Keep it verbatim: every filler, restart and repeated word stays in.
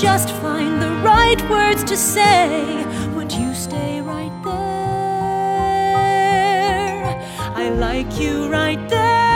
just find the right words to say, would you stay right there? I like you right there.